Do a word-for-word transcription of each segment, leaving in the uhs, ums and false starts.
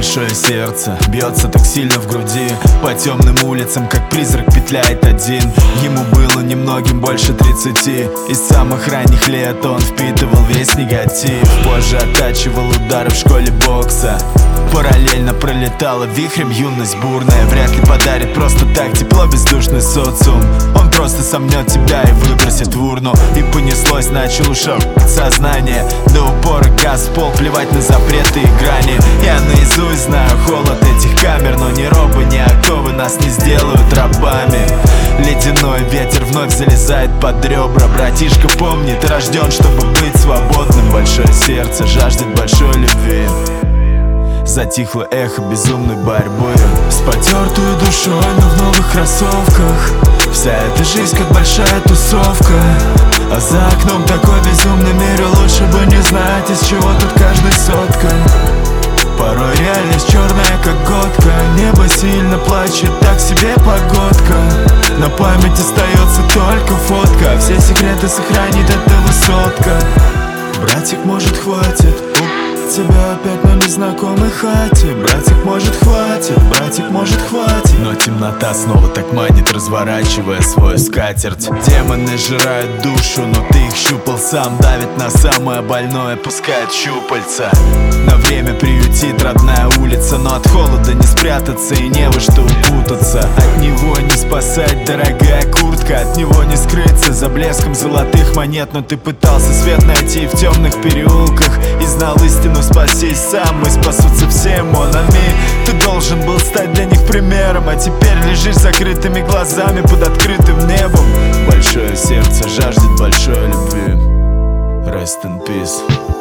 большое сердце, бьется так сильно в груди. По темным улицам, как призрак, петляет один. Ему было немногим больше тридцати, и с самых ранних лет он впитывал весь негатив. Позже оттачивал удары в школе бокса. Параллельно пролетала вихрем юность бурная. Вряд ли подарит просто так тепло бездушный социум. Он просто сомнет тебя и выбросит в урну. И понеслось, начал ушел сознание. До упора газ в пол, плевать на запреты и грани. Я наизусть знаю холод этих камер, но ни робы, ни оковы нас не сделают рабами. Ледяной ветер вновь залезает под ребра. Братишка, помни, ты рожден, чтобы быть свободным. Большое сердце жаждет большой любви. Затихло эхо безумной борьбы. С потертую душой, но в новых кроссовках. Вся эта жизнь как большая тусовка. А за окном такой безумный мир, и лучше бы не знать, из чего тут каждый сотка. Порой реальность черная, как годка. Небо сильно плачет, так себе погодка. На память остается только фотка. Все секреты сохранит эта высотка. Братик, может, хватит тебя опять на незнакомой хате. Братик, может, хватит, братик, может, хватит. Но темнота снова так манит, разворачивая свою скатерть. Демоны жирают душу, но ты их щупал сам. Давит на самое больное, пускает щупальца. На время приютит родная улица, но от холода не спрятаться и не во что укутаться. От него не спасать дорогая куртка, от него не скрыться за блеском золотых монет. Но ты пытался свет найти в темных переулках и знал истину, спасись сам, и спасутся все, монами. Ты должен был стать для них примером, а теперь лежишь с закрытыми глазами под открытым небом. Большое сердце жаждет большой любви. Rest in peace.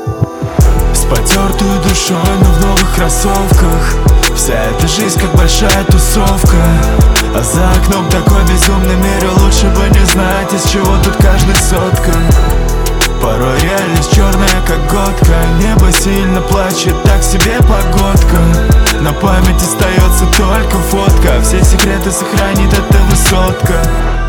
С потертую душой, но в новых кроссовках. Вся эта жизнь как большая тусовка. А за окном такой безумный мир, и лучше бы не знать, из чего тут каждый сотка. Порой реальность черная, как годка. Небо сильно плачет, так себе погодка. На память остается только фотка. Все секреты сохранит эта высотка.